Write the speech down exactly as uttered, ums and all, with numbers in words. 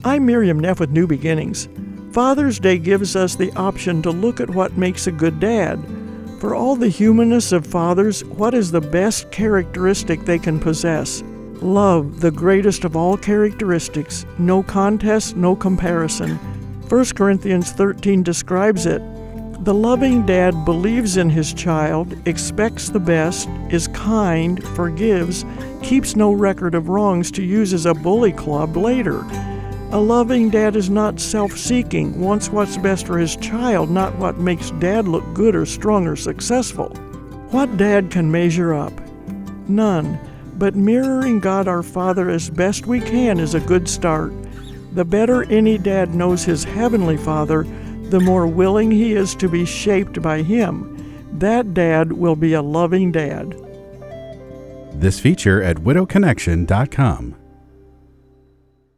I'm Miriam Neff with New Beginnings. Father's Day gives us the option to look at what makes a good dad. For all the humanness of fathers, what is the best characteristic they can possess? Love, the greatest of all characteristics. No contest, no comparison. First Corinthians thirteen describes it. The loving dad believes in his child, expects the best, is kind, forgives, keeps no record of wrongs to use as a bully club later. A loving dad is not self-seeking, wants what's best for his child, not what makes dad look good or strong or successful. What dad can measure up? None. But mirroring God our Father as best we can is a good start. The better any dad knows his heavenly Father, the more willing he is to be shaped by him. That dad will be a loving dad. This feature at widow connection dot com.